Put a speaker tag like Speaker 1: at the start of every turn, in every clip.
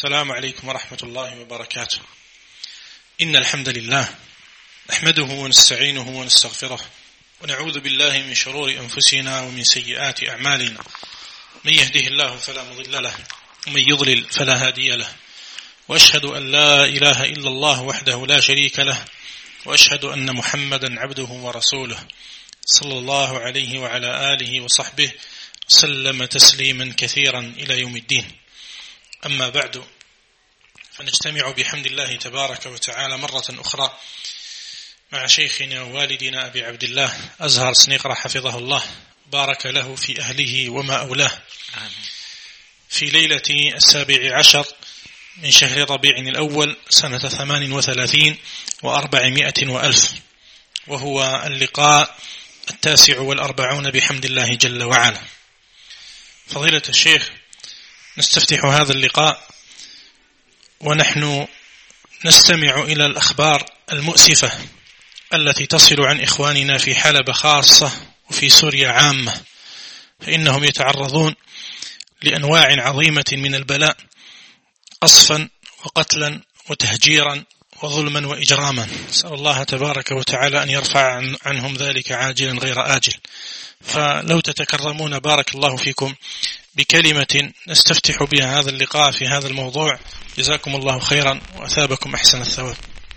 Speaker 1: السلام عليكم ورحمة الله وبركاته. إن الحمد لله نحمده ونستعينه ونستغفره ونعوذ بالله من شرور أنفسنا ومن سيئات أعمالنا، من يهده الله فلا مضل له ومن يضلل فلا هادي له، وأشهد أن لا إله إلا الله وحده لا شريك له، وأشهد أن محمدا عبده ورسوله صلى الله عليه وعلى آله وصحبه وسلم تسليما كثيرا إلى يوم الدين. أما بعد، فنجتمع بحمد الله تبارك وتعالى مرة أخرى مع شيخنا ووالدنا أبي عبد الله أزهر سنيقرة حفظه الله، بارك له في أهله وما أولاه، في ليلة 17 من شهر ربيع الأول سنة 38 و400 وألف، وهو اللقاء 49 بحمد الله جل وعلا. فضيلة الشيخ، نستفتح هذا اللقاء ونحن نستمع إلى الأخبار المؤسفة التي تصل عن إخواننا في حلب خاصة وفي سوريا عامة، فإنهم يتعرضون لأنواع عظيمة من البلاء، قصفا وقتلا وتهجيرا وظلما وإجراما. نسأل الله تبارك وتعالى أن يرفع عنهم ذلك عاجلا غير آجل. فلو تتكرمون بارك الله فيكم بكلمة نستفتح بها هذا اللقاء في هذا الموضوع، جزاكم الله خيرا وأثابكم أحسن الثواب.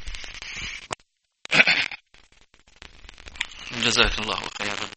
Speaker 2: جزاك الله خيرا.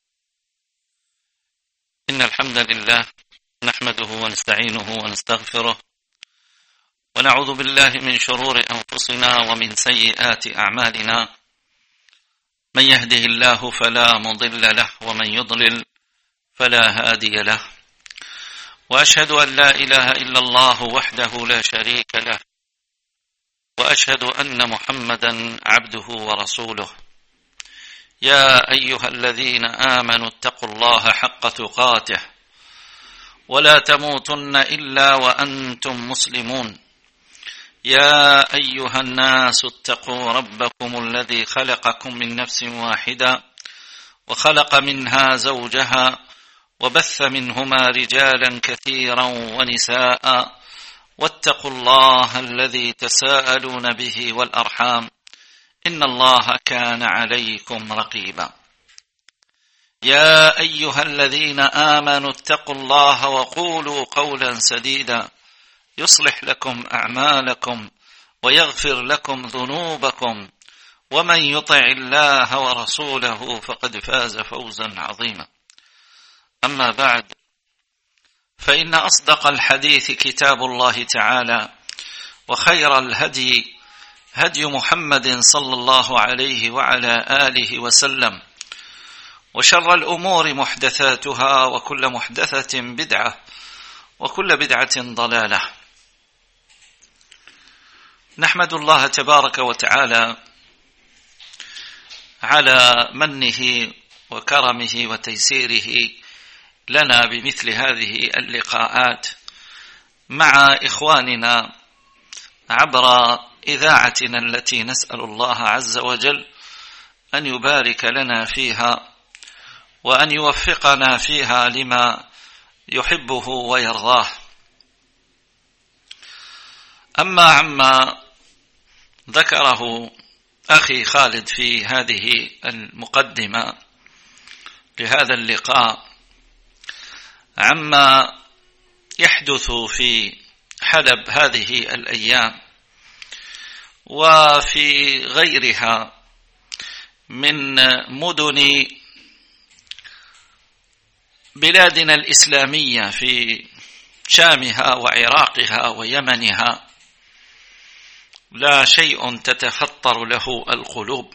Speaker 2: إن الحمد لله نحمده ونستعينه ونستغفره، ونعوذ بالله من شرور أنفسنا ومن سيئات أعمالنا، من يهده الله فلا مضل له ومن يضلل فلا هادي له، وأشهد أن لا إله إلا الله وحده لا شريك له، وأشهد أن محمدا عبده ورسوله. يا أيها الذين آمنوا اتقوا الله حق تقاته ولا تموتن إلا وأنتم مسلمون. يا أيها الناس اتقوا ربكم الذي خلقكم من نفس واحدة وخلق منها زوجها وبث منهما رجالا كثيرا ونساء، واتقوا الله الذي تساءلون به والأرحام إن الله كان عليكم رقيبا. يا أيها الذين آمنوا اتقوا الله وقولوا قولا سديدا يصلح لكم أعمالكم ويغفر لكم ذنوبكم، ومن يطع الله ورسوله فقد فاز فوزا عظيما. أما بعد، فإن أصدق الحديث كتاب الله تعالى، وخير الهدي هدي محمد صلى الله عليه وعلى آله وسلم، وشر الأمور محدثاتها، وكل محدثة بدعة، وكل بدعة ضلالة. نحمد الله تبارك وتعالى على منه وكرمه وتيسيره لنا بمثل هذه اللقاءات مع إخواننا عبر إذاعتنا التي نسأل الله عز وجل أن يبارك لنا فيها وأن يوفقنا فيها لما يحبه ويرضاه. أما عما ذكره أخي خالد في هذه المقدمة لهذا اللقاء عما يحدث في حلب هذه الأيام وفي غيرها من مدن بلادنا الإسلامية في شامها وعراقها ويمنها، لا شيء تتفطر له القلوب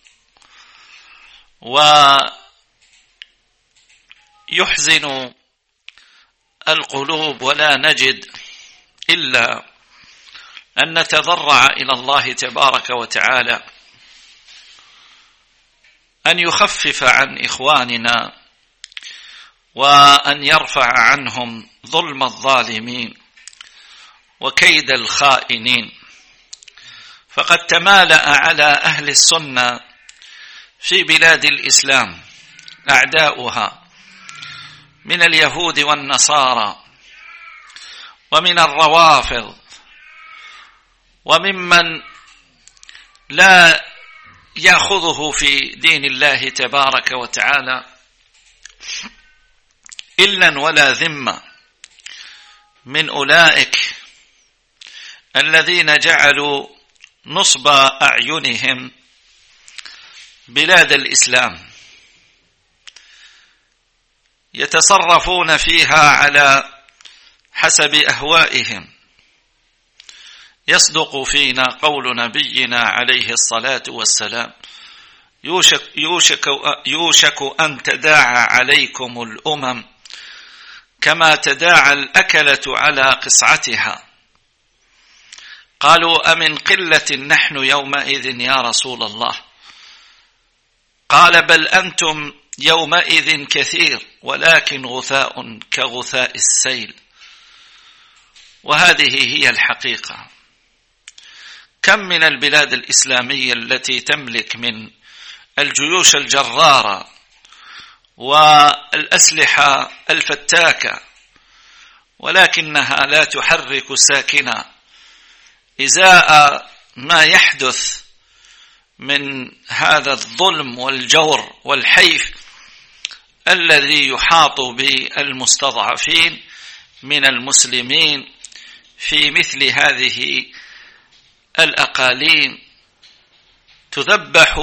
Speaker 2: ويحزن القلوب، ولا نجد إلا أن نتضرع إلى الله تبارك وتعالى أن يخفف عن إخواننا وأن يرفع عنهم ظلم الظالمين وكيد الخائنين. فقد تمالأ على أهل السنة في بلاد الإسلام أعداؤها من اليهود والنصارى ومن الروافض وممن لا يأخذه في دين الله تبارك وتعالى إلا ولا ذمة من أولئك الذين جعلوا نصب أعينهم بلاد الإسلام يتصرفون فيها على حسب أهوائهم. يصدق فينا قول نبينا عليه الصلاة والسلام: يوشك أن تداعى عليكم الأمم كما تداعى الأكلة على قصعتها. قالوا: أمن قلة نحن يومئذ يا رسول الله؟ قال: بل أنتم يومئذ كثير ولكن غثاء كغثاء السيل. وهذه هي الحقيقة. كم من البلاد الإسلامية التي تملك من الجيوش الجرارة والأسلحة الفتاكة، ولكنها لا تحرك ساكنا إزاء ما يحدث من هذا الظلم والجور والحيف الذي يحاط بالمستضعفين من المسلمين في مثل هذه الأقاليم. تذبح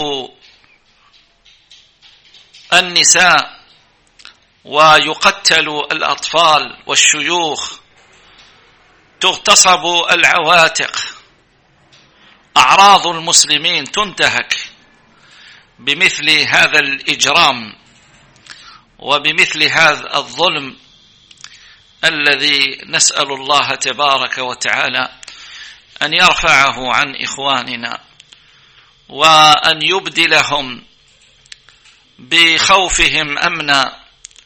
Speaker 2: النساء ويقتل الأطفال والشيوخ، تغتصب العواتق، أعراض المسلمين تنتهك بمثل هذا الإجرام وبمثل هذا الظلم الذي نسأل الله تبارك وتعالى أن يرفعه عن إخواننا وأن يبدلهم بخوفهم أمنا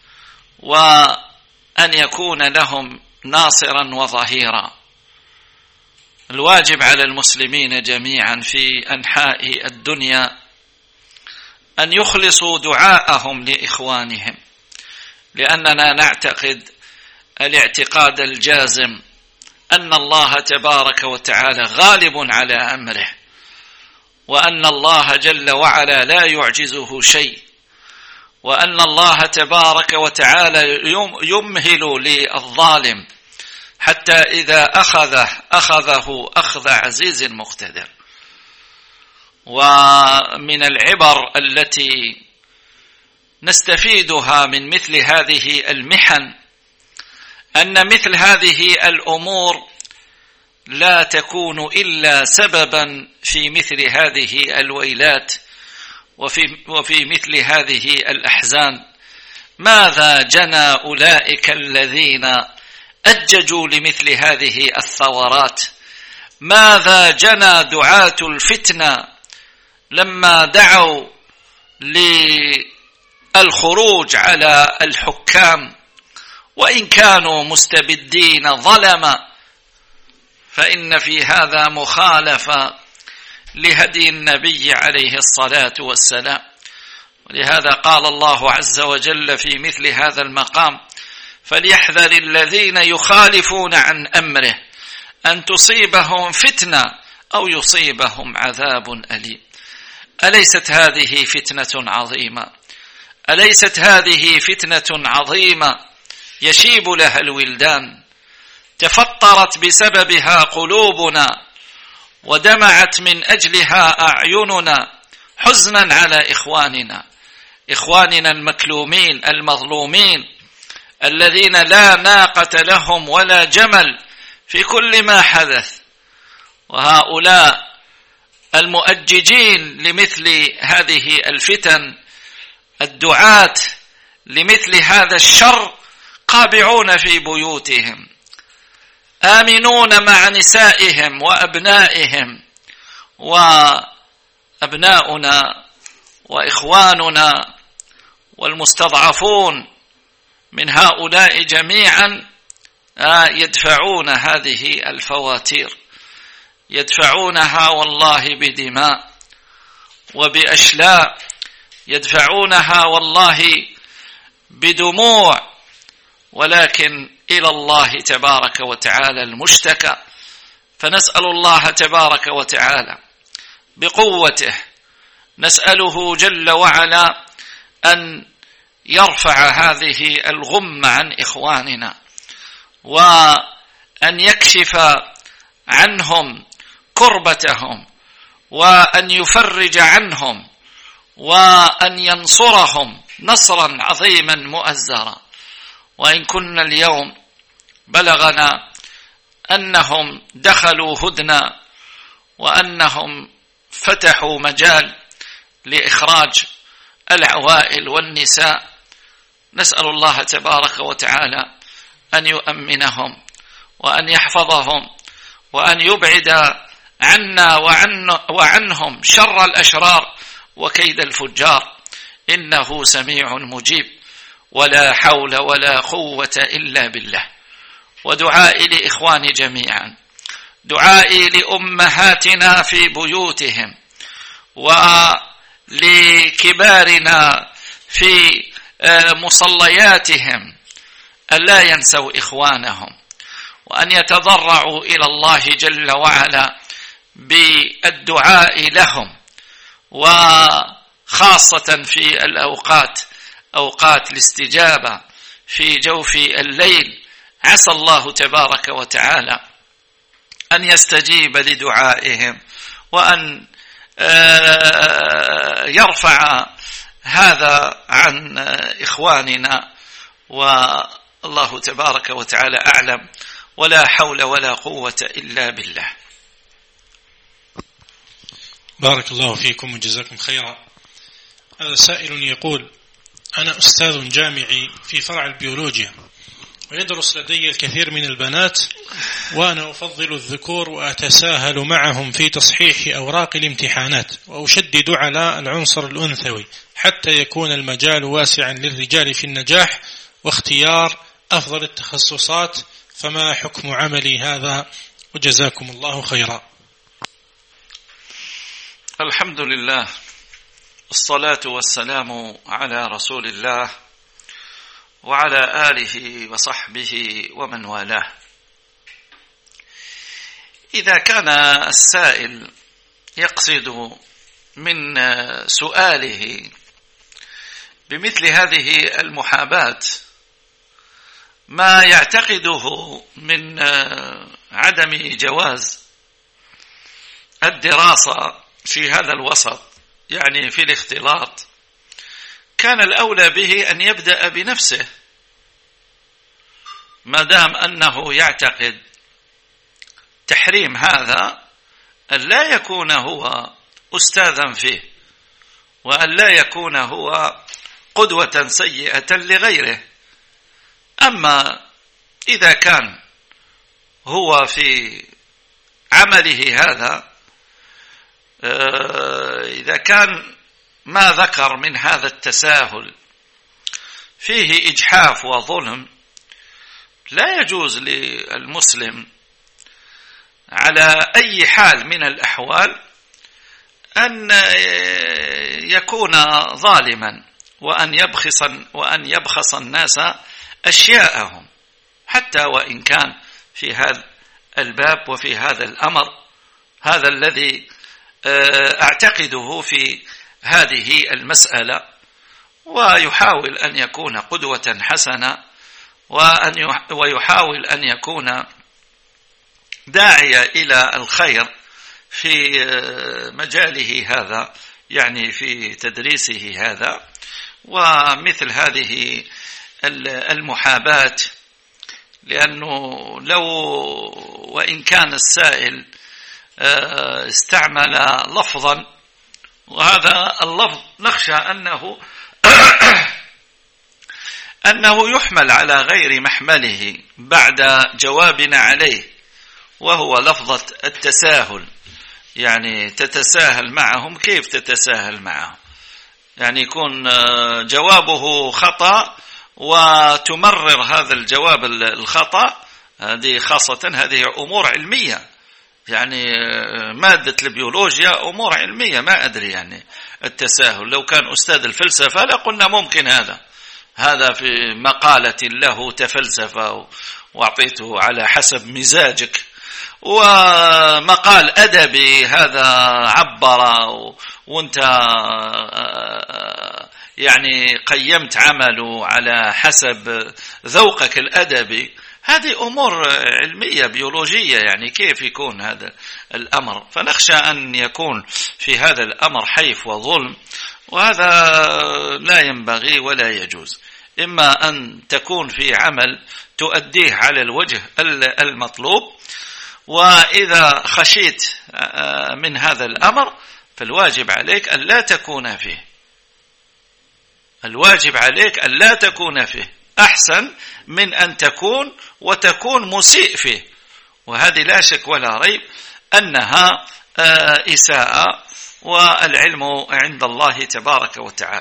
Speaker 2: وأن يكون لهم ناصرا وظهيرا. الواجب على المسلمين جميعا في أنحاء الدنيا أن يخلصوا دعاءهم لإخوانهم، لأننا نعتقد الاعتقاد الجازم أن الله تبارك وتعالى غالب على أمره، وأن الله جل وعلا لا يعجزه شيء، وأن الله تبارك وتعالى يمهل للظالم حتى إذا أخذه أخذ عزيز مقتدر. ومن العبر التي نستفيدها من مثل هذه المحن أن مثل هذه الأمور لا تكون إلا سببا في مثل هذه الويلات وفي مثل هذه الأحزان. ماذا جنى أولئك الذين أججوا لمثل هذه الثورات؟ ماذا جنى دعاة الفتنة لما دعوا للخروج على الحكام وإن كانوا مستبدين ظلما؟ فإن في هذا مخالفة لهدي النبي عليه الصلاة والسلام. ولهذا قال الله عز وجل في مثل هذا المقام: فليحذر الذين يخالفون عن أمره أن تصيبهم فتنة أو يصيبهم عذاب أليم. أليست هذه فتنة عظيمة؟ أليست هذه فتنة عظيمة يشيب لها الولدان، تفطرت بسببها قلوبنا ودمعت من أجلها أعيننا حزنا على إخواننا المكلومين المظلومين الذين لا ناقة لهم ولا جمل في كل ما حدث. وهؤلاء المؤججين لمثل هذه الفتن، الدعاة لمثل هذا الشر، قابعون في بيوتهم آمنون مع نسائهم وأبنائهم، وأبناؤنا وإخواننا والمستضعفون من هؤلاء جميعا يدفعون هذه الفواتير، يدفعونها والله بدماء وبأشلاء، يدفعونها والله بدموع، ولكن إلى الله تبارك وتعالى المشتكى. فنسأل الله تبارك وتعالى بقوته، نسأله جل وعلا أن يرفع هذه الغمة عن إخواننا، وأن يكشف عنهم كربتهم، وأن يفرج عنهم، وأن ينصرهم نصرا عظيما مؤزرا. وإن كنا اليوم بلغنا أنهم دخلوا هدنة، وأنهم فتحوا مجال لإخراج العوائل والنساء، نسأل الله تبارك وتعالى أن يؤمنهم وأن يحفظهم وأن يبعد عنا وعنهم شر الأشرار وكيد الفجار، إنه سميع مجيب، ولا حول ولا قوة إلا بالله. ودعائي لإخواني جميعا، دعائي لأمهاتنا في بيوتهم، ولكبارنا في مصلياتهم، ألا ينسوا إخوانهم، وأن يتضرعوا إلى الله جل وعلا بالدعاء لهم، وخاصة في الأوقات، أوقات الاستجابة في جوف الليل، عسى الله تبارك وتعالى أن يستجيب لدعائهم، وأن يرفع هذا عن إخواننا، والله تبارك وتعالى أعلم، ولا حول ولا قوة إلا بالله.
Speaker 1: بارك الله فيكم وجزاكم خيرا. هذا سائل يقول: أنا أستاذ جامعي في فرع البيولوجيا، ويدرس لدي الكثير من البنات، وأنا أفضل الذكور وأتساهل معهم في تصحيح أوراق الامتحانات، وأشدد على العنصر الأنثوي حتى يكون المجال واسعا للرجال في النجاح واختيار أفضل التخصصات، فما حكم عملي هذا؟ وجزاكم الله خيرا.
Speaker 2: الحمد لله، الصلاة والسلام على رسول الله وعلى آله وصحبه ومن والاه. إذا كان السائل يقصد من سؤاله بمثل هذه المحاباة ما يعتقده من عدم جواز الدراسة في هذا الوسط، يعني في الاختلاط، كان الأولى به أن يبدأ بنفسه، ما دام أنه يعتقد تحريم هذا، أن لا يكون هو أستاذا فيه، وأن لا يكون هو قدوة سيئة لغيره. أما إذا كان هو في عمله هذا، إذا كان ما ذكر من هذا التساهل فيه إجحاف وظلم، لا يجوز للمسلم على أي حال من الأحوال أن يكون ظالما وأن يبخس الناس أشياءهم، حتى وإن كان في هذا الباب وفي هذا الأمر. هذا الذي أعتقده في هذه المسألة، ويحاول أن يكون قدوة حسنة، ويحاول أن يكون داعية إلى الخير في مجاله هذا، يعني في تدريسه هذا. ومثل هذه المحاباة، لأنه لو وإن كان السائل استعمل لفظا، وهذا اللفظ نخشى أنه يحمل على غير محمله بعد جوابنا عليه، وهو لفظة التساهل. يعني تتساهل معهم، كيف تتساهل معهم؟ يعني يكون جوابه خطأ وتمرر هذا الجواب الخطأ. هذه خاصة هذه أمور علمية، يعني مادة البيولوجيا أمور علمية، ما أدري يعني التساهل. لو كان أستاذ الفلسفة لقلنا ممكن هذا في مقالة له تفلسفة وأعطيته على حسب مزاجك، ومقال أدبي هذا عبر وانت يعني قيمت عمله على حسب ذوقك الأدبي، هذه أمور علمية بيولوجية، يعني كيف يكون هذا الأمر؟ فنخشى أن يكون في هذا الأمر حيف وظلم، وهذا لا ينبغي ولا يجوز. إما أن تكون في عمل تؤديه على الوجه المطلوب، وإذا خشيت من هذا الأمر فالواجب عليك أن لا تكون فيه، الواجب عليك أن لا تكون فيه أحسن من أن تكون وتكون مسيء فيه، وهذه لا شك ولا ريب أنها إساءة، والعلم عند الله تبارك وتعالى.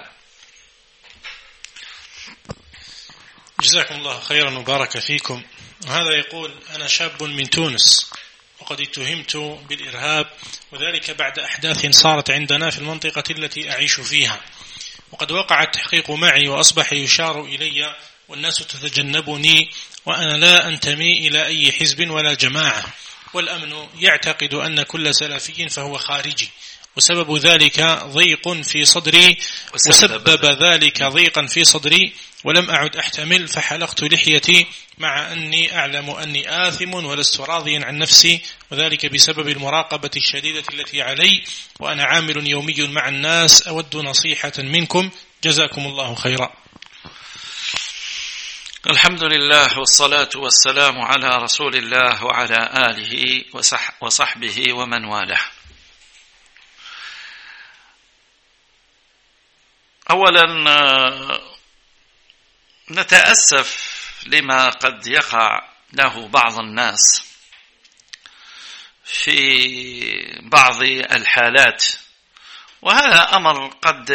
Speaker 1: جزاكم الله خيرا وبارك فيكم. وهذا يقول: أنا شاب من تونس وقد اتهمت بالإرهاب، وذلك بعد أحداث صارت عندنا في المنطقة التي أعيش فيها، وقد وقع التحقيق معي وأصبح يشار إلي والناس تتجنبني، وأنا لا أنتمي إلى أي حزب ولا جماعة، والأمن يعتقد أن كل سلفي فهو خارجي، وسبب ذلك ضيق في صدري ضيقا في صدري، ولم أعد أحتمل، فحلقت لحيتي مع أني أعلم أني آثم ولست راضيا عن نفسي، وذلك بسبب المراقبة الشديدة التي علي، وأنا عامل يومي مع الناس. أود نصيحة منكم، جزاكم الله خيرا.
Speaker 2: الحمد لله والصلاة والسلام على رسول الله وعلى آله وصحبه ومن والاه. أولا نتأسف لما قد يقع له بعض الناس في بعض الحالات، وهذا أمر قد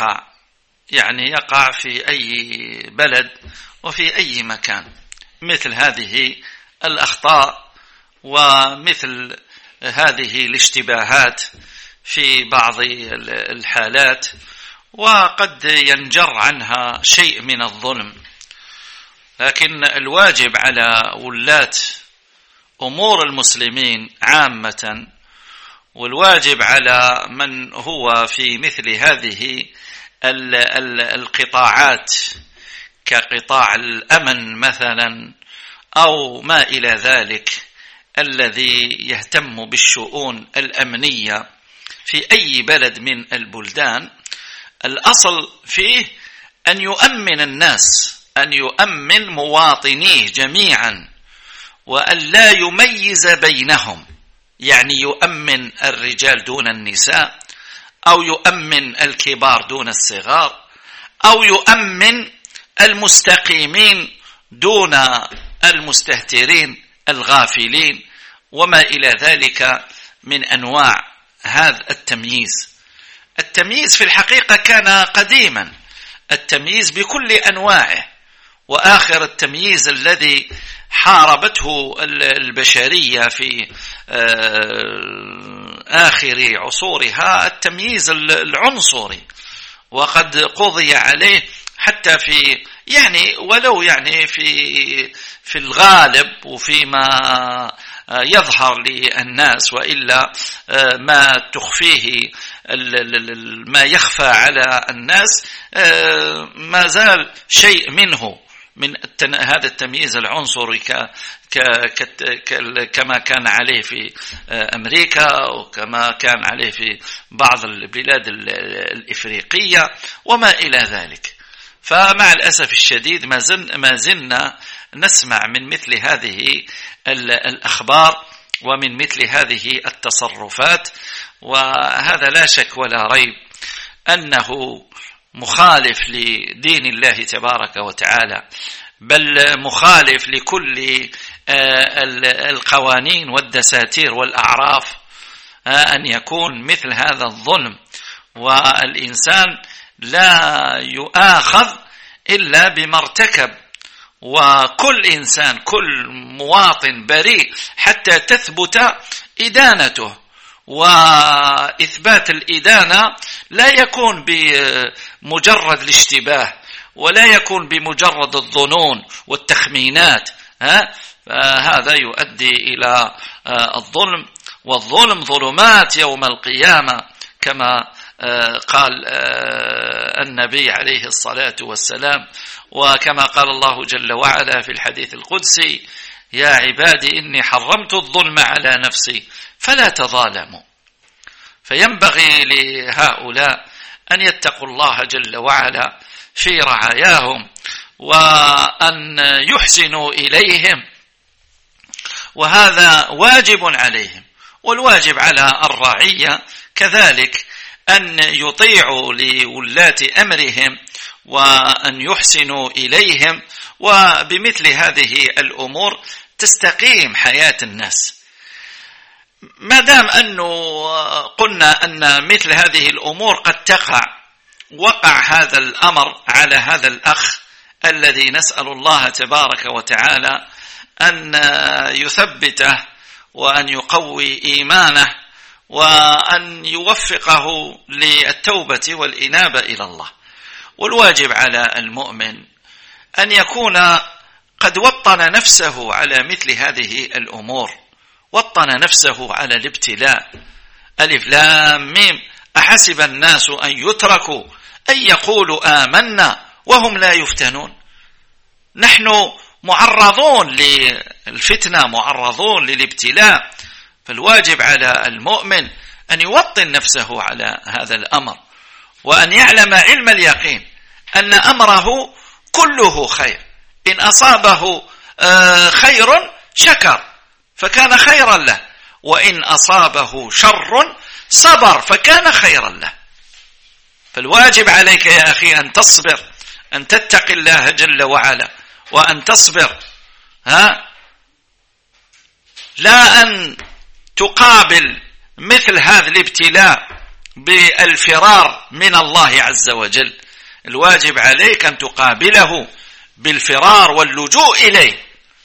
Speaker 2: يقع في أي بلد وفي أي مكان، مثل هذه الأخطاء ومثل هذه الاشتباهات في بعض الحالات، وقد ينجر عنها شيء من الظلم. لكن الواجب على ولاة أمور المسلمين عامة، والواجب على من هو في مثل هذه القطاعات كقطاع الأمن مثلا أو ما إلى ذلك، الذي يهتم بالشؤون الأمنية في أي بلد من البلدان، الأصل فيه أن يؤمن الناس، أن يؤمن مواطنيه جميعا، وأن لا يميز بينهم، يعني يؤمن الرجال دون النساء، أو يؤمن الكبار دون الصغار، أو يؤمن المستقيمين دون المستهترين الغافلين، وما إلى ذلك من أنواع هذا التمييز. التمييز في الحقيقة كان قديما، التمييز بكل أنواعه، وآخر التمييز الذي حاربته البشرية في آخر عصورها التمييز العنصري، وقد قضي عليه حتى في ولو في الغالب وفيما يظهر للناس، وإلا ما تخفيه ما يخفى على الناس ما زال شيء منه من هذا التمييز العنصري كما كان عليه في أمريكا، وكما كان عليه في بعض البلاد الإفريقية وما إلى ذلك. فمع الأسف الشديد ما زلنا نسمع من مثل هذه الأخبار ومن مثل هذه التصرفات، وهذا لا شك ولا ريب أنه مخالف لدين الله تبارك وتعالى، بل مخالف لكل القوانين والدساتير والأعراف، أن يكون مثل هذا الظلم، والإنسان لا يؤاخذ إلا بما ارتكب، وكل إنسان كل مواطن بريء حتى تثبت إدانته. وإثبات الإدانة لا يكون بمجرد الاشتباه، ولا يكون بمجرد الظنون والتخمينات، فهذا يؤدي إلى الظلم، والظلم ظلمات يوم القيامة كما قال النبي عليه الصلاة والسلام، وكما قال الله جل وعلا في الحديث القدسي: يا عبادي إني حرمت الظلم على نفسي فلا تظالموا. فينبغي لهؤلاء أن يتقوا الله جل وعلا في رعاياهم، وأن يحسنوا إليهم، وهذا واجب عليهم. والواجب على الرعية كذلك أن يطيعوا لولاة أمرهم وأن يحسنوا إليهم، وبمثل هذه الأمور تستقيم حياة الناس. ما دام أنه قلنا أن مثل هذه الأمور قد وقع هذا الأمر على هذا الأخ الذي نسأل الله تبارك وتعالى أن يثبته وأن يقوي إيمانه وأن يوفقه للتوبة والإنابة إلى الله. والواجب على المؤمن أن يكون قد وطن نفسه على مثل هذه الأمور، وطن نفسه على الابتلاء. ألف لام ميم: أحسب الناس أن يتركوا أن يقولوا آمنا وهم لا يفتنون. نحن معرضون للفتنة، معرضون للابتلاء، فالواجب على المؤمن أن يوطن نفسه على هذا الأمر، وأن يعلم علم اليقين أن أمره كله خير. إن أصابه خير شكر فكان خيرا له، وإن أصابه شر صبر فكان خيرا له. فالواجب عليك يا أخي أن تصبر، أن تتقي الله جل وعلا، وأن تصبر، لا أن تقابل مثل هذا الابتلاء بالفرار من الله عز وجل. الواجب عليك أن تقابله بالفرار واللجوء إليه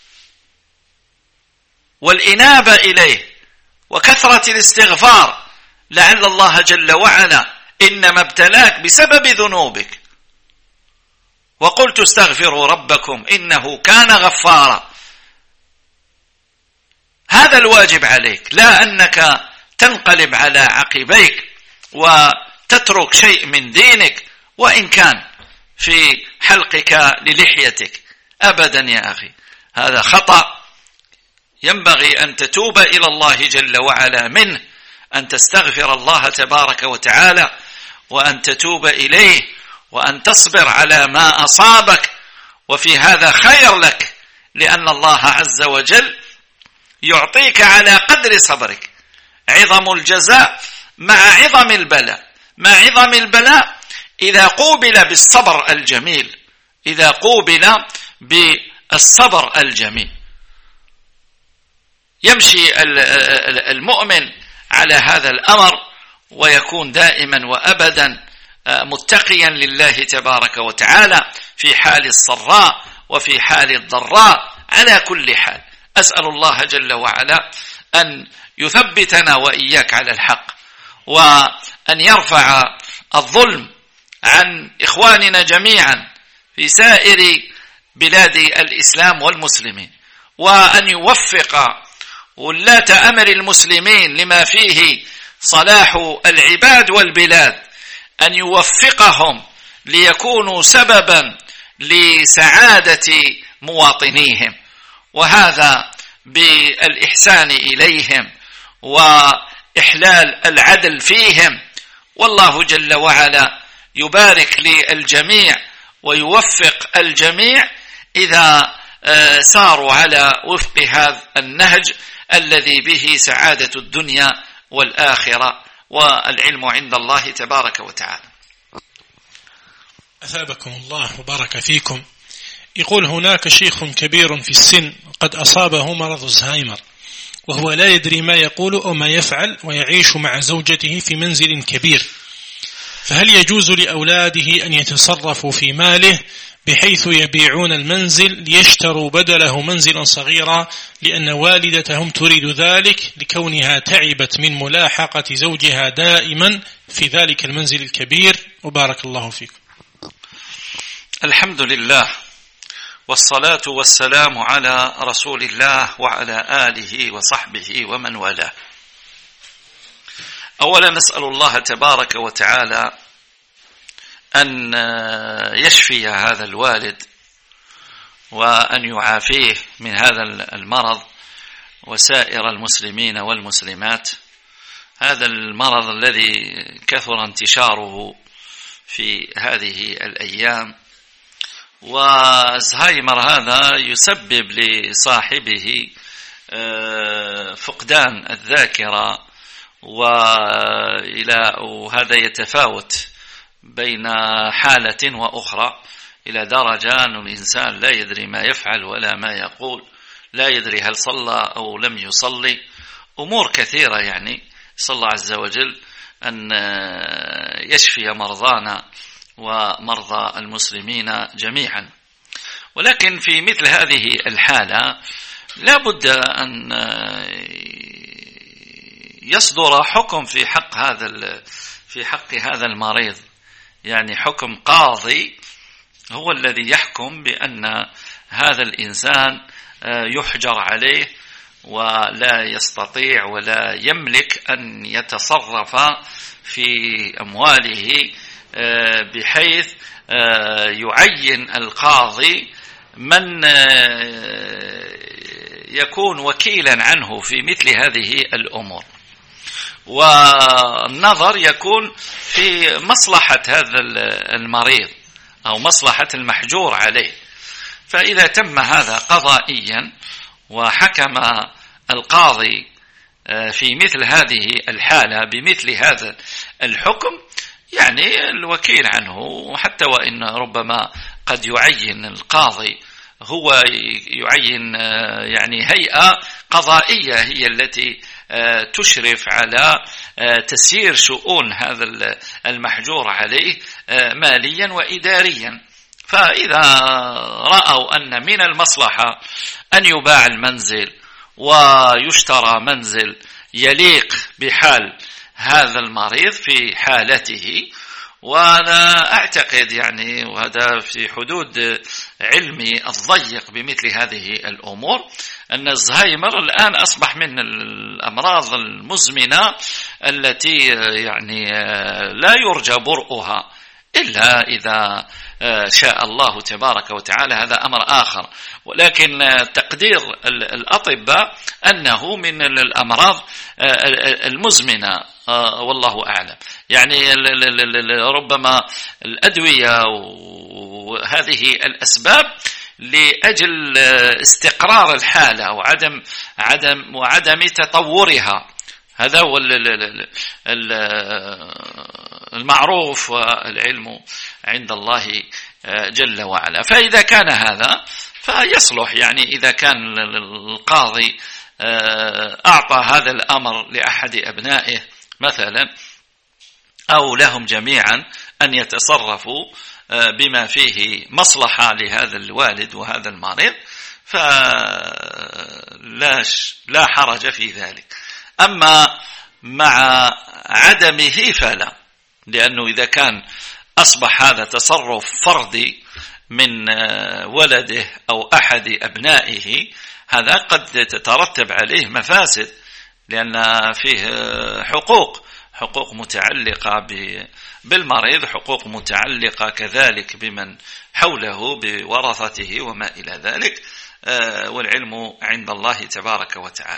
Speaker 2: والإنابة إليه وكثرة الاستغفار، لعل الله جل وعلا إنما ابتلاك بسبب ذنوبك. وقلت استغفروا ربكم إنه كان غفارا. هذا الواجب عليك، لا أنك تنقلب على عقبيك وتترك شيء من دينك وإن كان في حلقك للحيتك، أبدا يا أخي، هذا خطأ. ينبغي أن تتوب إلى الله جل وعلا منه، أن تستغفر الله تبارك وتعالى، وأن تتوب إليه، وأن تصبر على ما أصابك، وفي هذا خير لك، لأن الله عز وجل يعطيك على قدر صبرك. عظم الجزاء مع عظم البلاء. مع عظم البلاء إذا قوبل بالصبر الجميل، إذا قوبل بالصبر الجميل. يمشي المؤمن على هذا الأمر ويكون دائما وأبدا متقيا لله تبارك وتعالى في حال الصراء وفي حال الضراء، على كل حال. أسأل الله جل وعلا أن يثبتنا وإياك على الحق، وأن يرفع الظلم عن إخواننا جميعا في سائر بلاد الإسلام والمسلمين، وأن يوفق ولاة أمر المسلمين لما فيه صلاح العباد والبلاد، أن يوفقهم ليكونوا سببا لسعادة مواطنيهم، وهذا بالإحسان إليهم وإحلال العدل فيهم. والله جل وعلا يبارك للجميع ويوفق الجميع إذا ساروا على وفق هذا النهج الذي به سعادة الدنيا والآخرة، والعلم عند الله تبارك وتعالى.
Speaker 1: أثابكم الله وبارك فيكم. يقول: هناك شيخ كبير في السن قد أصابه مرض الزهايمر، وهو لا يدري ما يقول أو ما يفعل، ويعيش مع زوجته في منزل كبير، فهل يجوز لأولاده أن يتصرفوا في ماله بحيث يبيعون المنزل ليشتروا بدله منزلا صغيرا، لأن والدتهم تريد ذلك لكونها تعبت من ملاحقة زوجها دائما في ذلك المنزل الكبير؟ وبارك الله فيكم.
Speaker 2: الحمد لله، والصلاة والسلام على رسول الله وعلى آله وصحبه ومن والاه. أولا نسأل الله تبارك وتعالى أن يشفي هذا الوالد وأن يعافيه من هذا المرض وسائر المسلمين والمسلمات. هذا المرض الذي كثر انتشاره في هذه الأيام، والزهايمر هذا يسبب لصاحبه فقدان الذاكرة، وهذا يتفاوت بين حالة وأخرى إلى درجة أن الإنسان لا يدري ما يفعل ولا ما يقول، لا يدري هل صلى أو لم يصلي، أمور كثيرة. يعني صلى الله عز وجل أن يشفي مرضانا ومرضى المسلمين جميعا. ولكن في مثل هذه الحالة لا بد أن يصدر حكم في حق هذا المريض، يعني حكم قاضي هو الذي يحكم بأن هذا الإنسان يحجر عليه ولا يستطيع ولا يملك أن يتصرف في أمواله، بحيث يعين القاضي من يكون وكيلا عنه في مثل هذه الأمور، والنظر يكون في مصلحة هذا المريض أو مصلحة المحجور عليه. فإذا تم هذا قضائيا وحكم القاضي في مثل هذه الحالة بمثل هذا الحكم، يعني الوكيل عنه، حتى وإن ربما قد يعين القاضي هو يعين يعني هيئة قضائية هي التي تشرف على تسيير شؤون هذا المحجور عليه ماليا وإداريا. فإذا رأوا أن من المصلحة أن يباع المنزل ويشترى منزل يليق بحال هذا المريض في حالته، وأنا أعتقد يعني، وهذا في حدود علمي الضيق بمثل هذه الأمور، أن الزهايمر الآن أصبح من الأمراض المزمنة التي يعني لا يرجى برؤها إلا إذا شاء الله تبارك وتعالى، هذا أمر آخر. ولكن تقدير الأطباء أنه من الأمراض المزمنة، والله أعلم. يعني ربما الأدوية وهذه الأسباب لأجل استقرار الحالة وعدم تطورها، هذا هو المعروف والعلم عند الله جل وعلا. فإذا كان هذا فيصلح، يعني إذا كان القاضي أعطى هذا الأمر لأحد أبنائه مثلا أو لهم جميعا أن يتصرفوا بما فيه مصلحة لهذا الوالد وهذا المريض، فلا حرج في ذلك. أما مع عدمه فلا، لأنه إذا كان أصبح هذا تصرف فردي من ولده أو أحد أبنائه، هذا قد تترتب عليه مفاسد، لأن فيه حقوق متعلقة بالمريض، حقوق متعلقة كذلك بمن حوله بورثته وما إلى ذلك، والعلم عند الله تبارك وتعالى.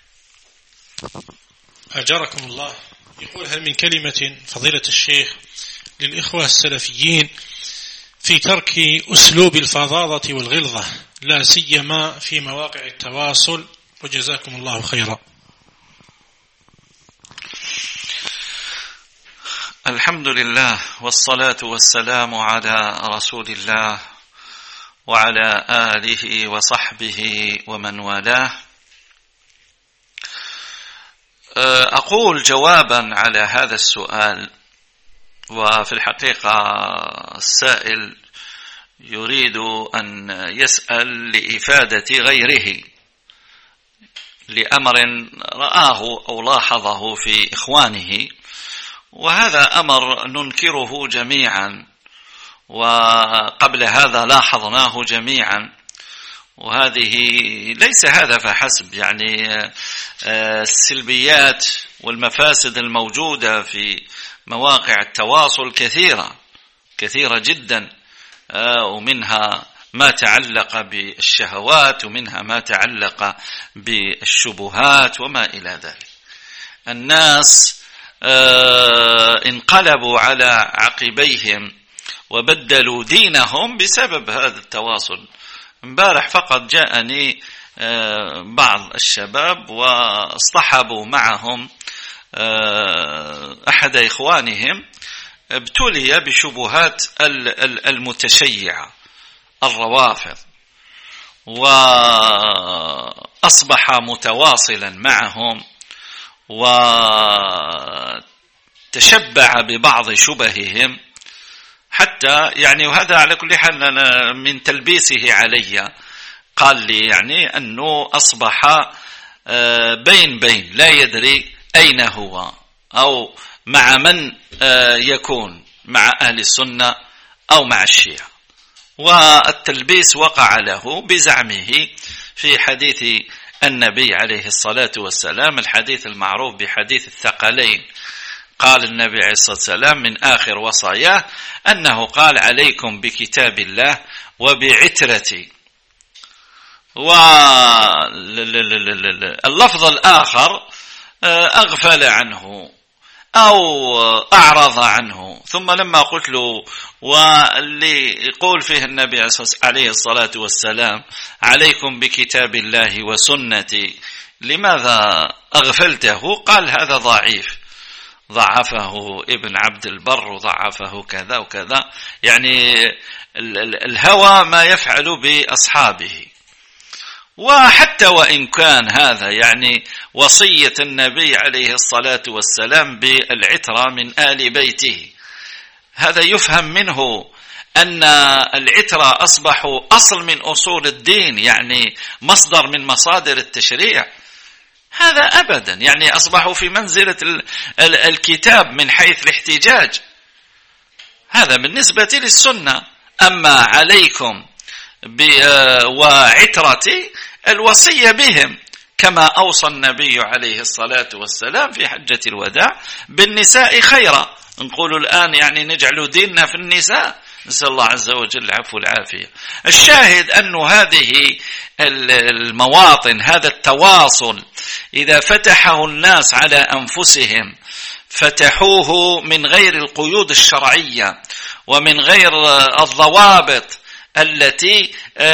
Speaker 1: أجركم الله. يقول: هل من كلمة فضيلة الشيخ للإخوة السلفيين في ترك أسلوب الفظاظة والغلظة، لا سيما في مواقع التواصل، وجزاكم الله خيرا.
Speaker 2: الحمد لله والصلاة والسلام على رسول الله وعلى آله وصحبه ومن والاه. أقول جوابا على هذا السؤال، وفي الحقيقة السائل يريد أن يسأل لإفادة غيره لأمر رآه أو لاحظه في إخوانه، وهذا أمر ننكره جميعا، وقبل هذا لاحظناه جميعا، وهذه ليس هذا فحسب، يعني السلبيات والمفاسد الموجودة في مواقع التواصل كثيرة جدا، ومنها ما تعلق بالشهوات، ومنها ما تعلق بالشبهات وما إلى ذلك. الناس انقلبوا على عقبيهم وبدلوا دينهم بسبب هذا التواصل. امبارح فقط جاءني بعض الشباب واصطحبوا معهم أحد إخوانهم ابتلي بشبهات المتشيعة الروافض، وأصبح متواصلا معهم وتشبع ببعض شبههم حتى يعني، وهذا على كل حال من تلبيسه علي، قال لي يعني أنه أصبح بين لا يدري أين هو أو مع من يكون، مع أهل السنة أو مع الشيعة. والتلبيس وقع له بزعمه في حديث النبي عليه الصلاة والسلام، الحديث المعروف بحديث الثقلين. قال النبي عليه الصلاة والسلام من آخر وصاياه أنه قال عليكم بكتاب الله وبعترتي. واللفظ الآخر أغفل عنه أو أعرض عنه. ثم لما قلت له واللي يقول فيه النبي عليه الصلاة والسلام عليكم بكتاب الله وسنتي لماذا أغفلته؟ قال هذا ضعيف، ضعفه ابن عبد البر وضعفه كذا وكذا، يعني الهوى ما يفعل بأصحابه. وحتى وإن كان هذا يعني وصية النبي عليه الصلاة والسلام بالعترة من آل بيته، هذا يفهم منه أن العترة أصبحوا أصل من أصول الدين، يعني مصدر من مصادر التشريع. هذا أبدا، يعني أصبحوا في منزلة الكتاب من حيث الاحتجاج. هذا بالنسبة للسنة. أما عليكم وعترتي الوصية بهم، كما أوصى النبي عليه الصلاة والسلام في حجة الوداع بالنساء خيرا. نقول الآن يعني نجعل ديننا في النساء، نسأل الله عز وجل العفو والعافية. الشاهد أن هذه المواطن، هذا التواصل إذا فتحه الناس على أنفسهم فتحوه من غير القيود الشرعية ومن غير الضوابط التي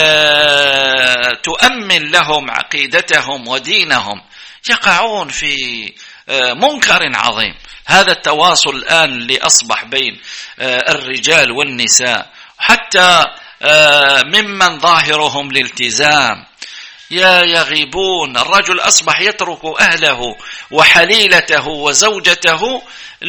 Speaker 2: تؤمن لهم عقيدتهم ودينهم، يقعون في منكر عظيم. هذا التواصل الآن اللي أصبح بين الرجال والنساء، حتى ممن ظاهرهم الالتزام يغيبون. الرجل أصبح يترك أهله وحليلته وزوجته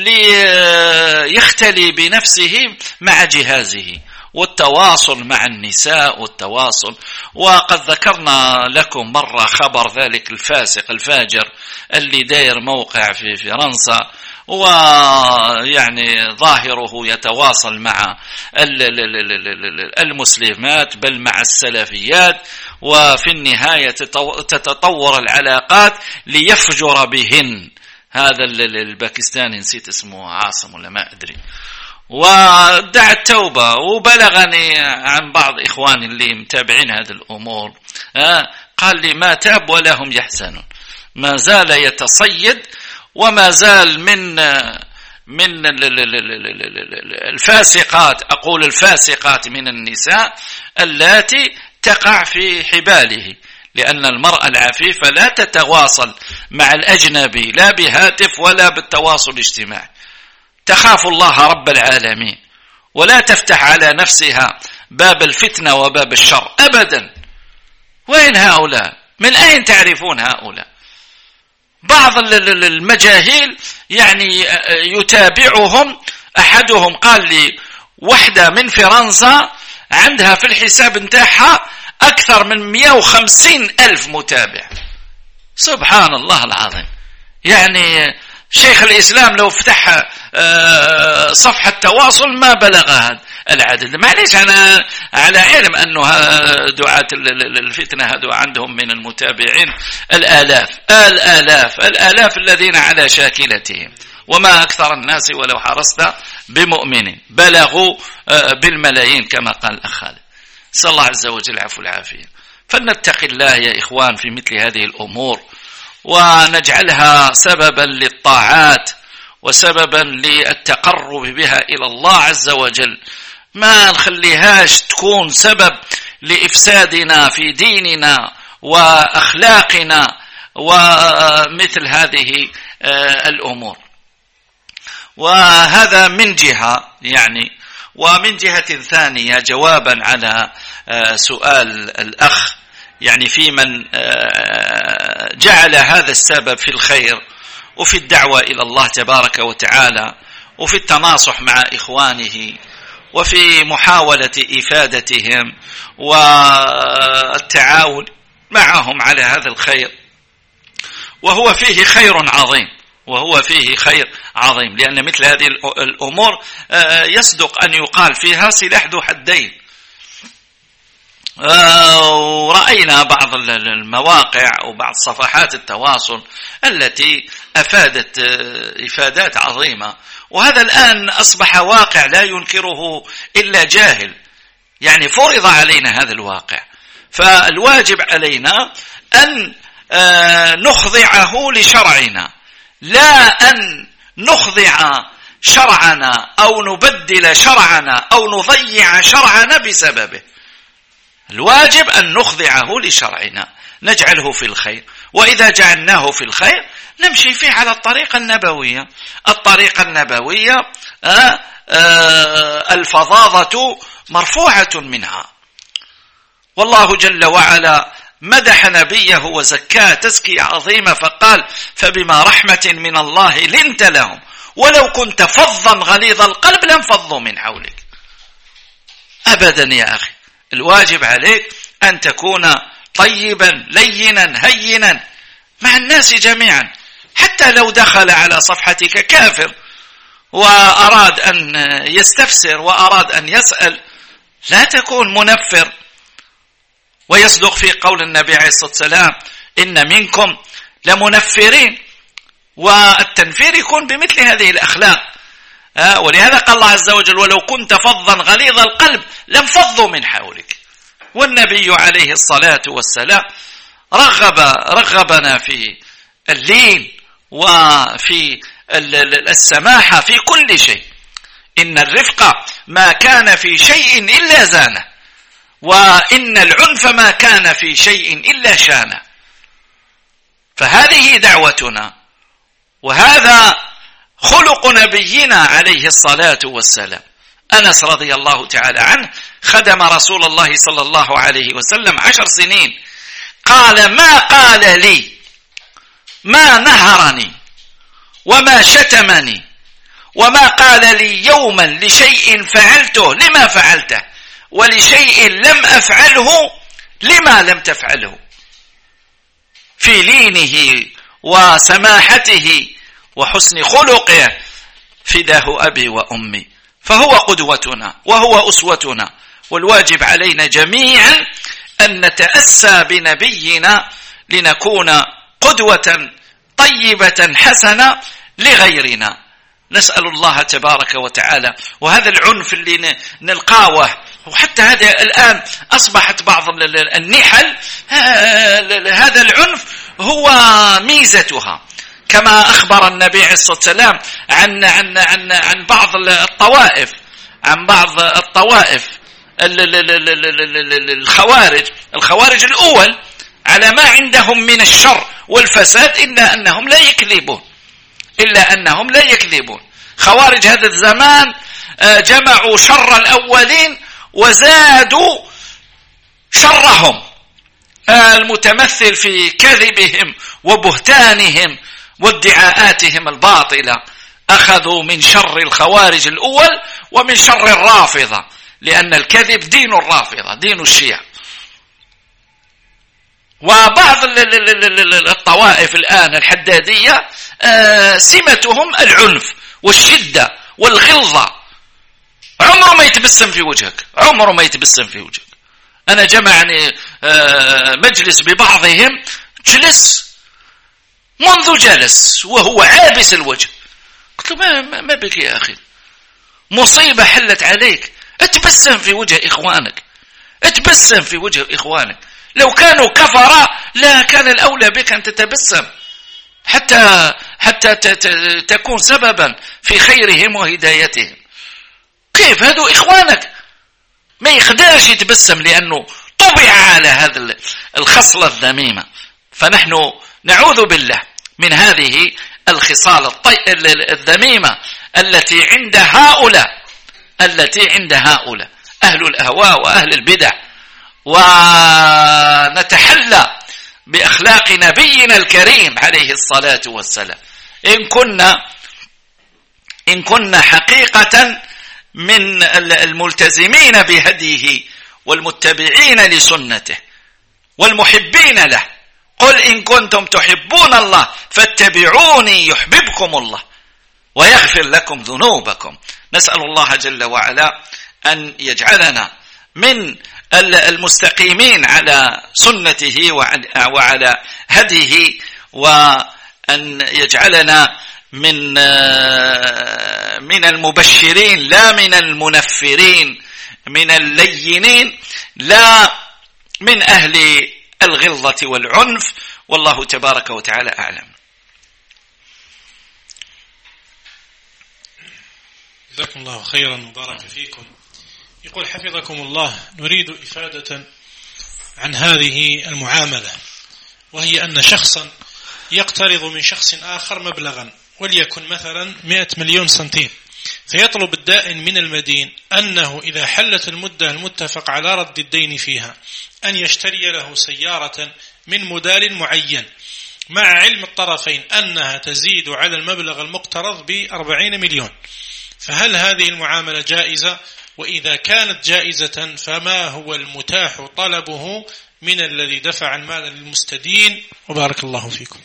Speaker 2: ليختلي بنفسه مع جهازه، والتواصل مع النساء والتواصل. وقد ذكرنا لكم مرة خبر ذلك الفاسق الفاجر اللي داير موقع في فرنسا، ويعني ظاهره يتواصل مع المسلمات بل مع السلفيات، وفي النهاية تتطور العلاقات ليفجر بهن. هذا الباكستاني نسيت اسمه، عاصم ولا ما أدري، ودعا التوبة. وبلغني عن بعض إخواني اللي متابعين هذه الأمور، قال لي ما تاب ولا هم يحزنون، ما زال يتصيد، وما زال من الفاسقات، أقول الفاسقات من النساء اللاتي تقع في حباله، لأن المرأة العفيفة لا تتواصل مع الأجنبي لا بهاتف ولا بالتواصل الاجتماعي، تخاف الله رب العالمين ولا تفتح على نفسها باب الفتنة وباب الشر أبدا. وين هؤلاء؟ من أين تعرفون هؤلاء؟ بعض المجاهيل يعني يتابعهم. أحدهم قال لي واحدة من فرنسا عندها في الحساب نتاعها أكثر من 150,000 متابع. سبحان الله العظيم. يعني شيخ الإسلام لو فتح صفحة تواصل ما بلغ هذا، العدد. معليش أنا على علم أنه دعاة الفتنة هذو عندهم من المتابعين الآلاف الذين على شاكلتهم، وما أكثر الناس ولو حرصت بمؤمن، بلغوا بالملايين كما قال الأخ خالد. نسأل الله عز وجل العفو والعافية. فلنتقي الله يا إخوان في مثل هذه الأمور، ونجعلها سببا للطاعات وسببا للتقرب بها إلى الله عز وجل، ما نخليهاش تكون سبب لإفسادنا في ديننا وأخلاقنا ومثل هذه الأمور. وهذا من جهة يعني. ومن جهة ثانية جوابا على سؤال الأخ، يعني في من جعل هذا السبب في الخير وفي الدعوة إلى الله تبارك وتعالى وفي التناصح مع إخوانه وفي محاولة إفادتهم والتعاون معهم على هذا الخير، وهو فيه خير عظيم، لأن مثل هذه الأمور يصدق أن يقال فيها سلاح ذو حدين. ورأينا بعض المواقع وبعض صفحات التواصل التي أفادت إفادات عظيمة، وهذا الآن أصبح واقع لا ينكره إلا جاهل، يعني فرض علينا هذا الواقع، فالواجب علينا أن نخضعه لشرعنا، لا أن نخضع شرعنا أو نبدل شرعنا أو نضيع شرعنا بسببه. الواجب أن نخضعه لشرعنا، نجعله في الخير، وإذا جعلناه في الخير نمشي فيه على الطريقة النبوية. الفظاظة مرفوعة منها، والله جل وعلا مدح نبيه وزكاه تزكية عظيمة فقال: فبما رحمة من الله لنت لهم ولو كنت فظا غليظ القلب لانفضوا من حولك. أبدا يا أخي، الواجب عليك أن تكون طيبا لينا هينا مع الناس جميعا، حتى لو دخل على صفحتك كافر وأراد أن يستفسر وأراد أن يسأل، لا تكون منفر. ويصدق في قول النبي عليه الصلاة والسلام: إن منكم لمنفرين، والتنفير يكون بمثل هذه الأخلاق. ولهذا قال الله عز وجل: ولو كنت فظا غليظ القلب لانفضوا من حولك. والنبي عليه الصلاة والسلام رغبنا في اللين وفي السماحة في كل شيء. إن الرفق ما كان في شيء إلا زانه، وإن العنف ما كان في شيء إلا شانه. فهذه دعوتنا، وهذا خلق نبينا عليه الصلاة والسلام. أنس رضي الله تعالى عنه خدم رسول الله صلى الله عليه وسلم 10 سنين، قال: ما قال لي، ما نهرني، وما شتمني، وما قال لي يوما لشيء فعلته لما فعلته، ولشيء لم أفعله لما لم تفعله. في لينه وسماحته وحسن خلقه فداه أبي وأمي، فهو قدوتنا وهو أسوتنا، والواجب علينا جميعا أن نتأسى بنبينا لنكون قدوة طيبة حسنة لغيرنا. نسأل الله تبارك وتعالى. وهذا العنف اللي نلقاه، وحتى هذا الآن أصبحت بعض النحل هذا العنف هو ميزتها، كما أخبر النبي عليه الصلاة والسلام عن بعض الطوائف الخوارج الأول، على ما عندهم من الشر والفساد إلا أنهم لا يكذبون. خوارج هذا الزمان جمعوا شر الأولين وزادوا شرهم المتمثل في كذبهم وبهتانهم وادعاءاتهم الباطلة. أخذوا من شر الخوارج الأول ومن شر الرافضة، لأن الكذب دين الرافضة، دين الشيعة. وبعض الطوائف الآن الحدادية سمتهم العنف والشدة والغلظة، عمره ما يتبسم في وجهك، عمره ما يتبسم في وجهك. أنا جمعني مجلس ببعضهم، جلس منذ جلس وهو عابس الوجه. قلت له ما بك يا أخي، مصيبة حلت عليك، اتبسم في وجه إخوانك، اتبسم في وجه إخوانك. لو كانوا كفرا لا كان الأولى بك أن تتبسم حتى تكون سببا في خيرهم وهدايتهم. كيف هذو إخوانك؟ ما يقدرش يتبسم لأنه طبع على هذا الخصلة الذميمة. فنحن نعوذ بالله من هذه الخصال الذميمة التي عند هؤلاء أهل الأهواء وأهل البدع. ونتحلى بأخلاق نبينا الكريم عليه الصلاة والسلام إن كنا حقيقة من الملتزمين بهديه والمتبعين لسنته والمحبين له. قل إن كنتم تحبون الله فاتبعوني يحببكم الله ويغفر لكم ذنوبكم. نسأل الله جل وعلا أن يجعلنا من المستقيمين على سنته وعلى هديه، وأن يجعلنا من المبشرين لا من المنفرين، من اللينين لا من أهل الغلظة والعنف. والله تبارك وتعالى أعلم.
Speaker 1: جزاكم الله خيرا وبارك فيكم. يقول حفظكم الله: نريد إفادة عن هذه المعاملة، وهي أن شخصا يقترض من شخص آخر مبلغا وليكن مثلا 100 مليون سنتيم، فيطلب الدائن من المدين أنه إذا حلت المدة المتفق على رد الدين فيها أن يشتري له سيارة من موديل معين، مع علم الطرفين أنها تزيد على المبلغ المقترض ب40 مليون. فهل هذه المعاملة جائزة؟ وإذا كانت جائزة فما هو المتاح طلبه من الذي دفع المال للمستدين؟ وبارك الله فيكم.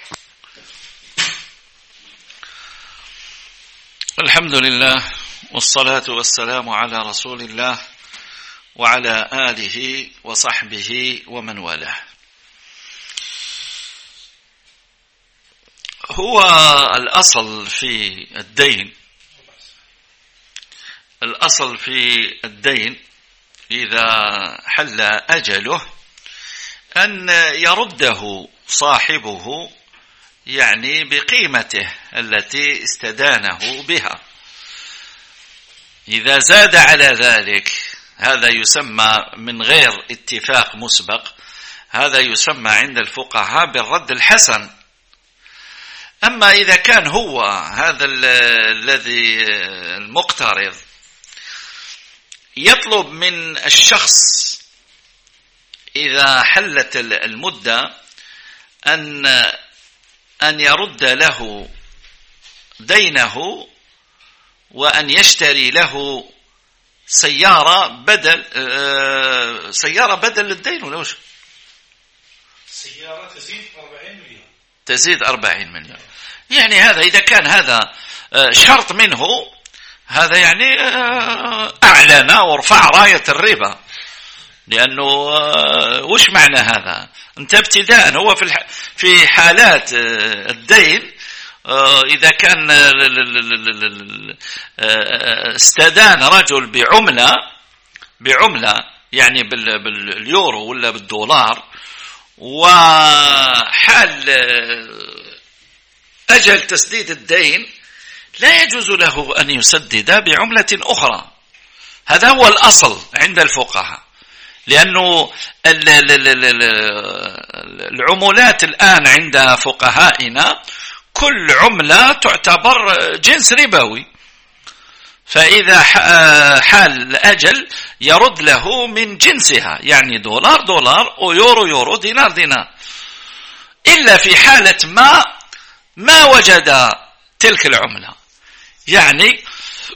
Speaker 2: الحمد لله والصلاة والسلام على رسول الله وعلى آله وصحبه ومن والاه. هو الأصل في الدين إذا حل أجله أن يرده صاحبه، يعني بقيمته التي استدانه بها. إذا زاد على ذلك هذا يسمى من غير اتفاق مسبق، هذا يسمى عند الفقهاء بالرد الحسن. أما إذا كان هو هذا الذي المقترض يطلب من الشخص إذا حلت المدة أن يرد له دينه وأن يشتري له سيارة بدل الدين، ولا وش؟
Speaker 1: سيارة تزيد 40 مليون.
Speaker 2: تزيد 40 مليون. يعني هذا إذا كان هذا شرط منه، هذا يعني أعلن ورفع راية الربا. لأنه وش معنى هذا؟ أنت ابتداء هو في حالات الدين إذا كان استدان رجل بعملة يعني باليورو ولا بالدولار، وحال أجل تسديد الدين لا يجوز له أن يسدد بعملة أخرى. هذا هو الأصل عند الفقهاء، لأنه العملات الآن عند فقهائنا كل عملة تعتبر جنس ربوي، فإذا حال الأجل يرد له من جنسها، يعني دولار دولار ويورو يورو دينار دينار، إلا في حالة ما وجد تلك العملة، يعني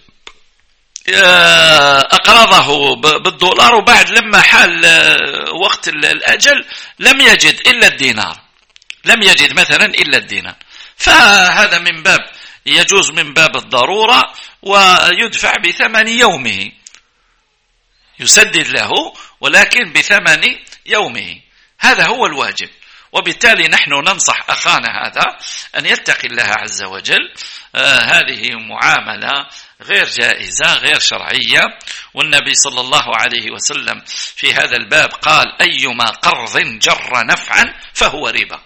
Speaker 2: أقرضه بالدولار وبعد لما حال وقت الأجل لم يجد إلا الدينار، لم يجد مثلا إلا الدينار، فهذا من باب يجوز من باب الضرورة، ويدفع بثمن يومه، يسدد له ولكن بثمن يومه. هذا هو الواجب. وبالتالي نحن ننصح أخانا هذا أن يتقي الله عز وجل. هذه معاملة غير جائزة غير شرعية. والنبي صلى الله عليه وسلم في هذا الباب قال: أيما قرض جر نفعا فهو ربا.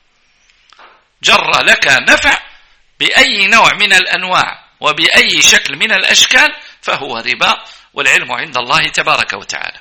Speaker 2: جر لك نفع بأي نوع من الأنواع وبأي شكل من الأشكال فهو ربا، والعلم عند الله تبارك وتعالى.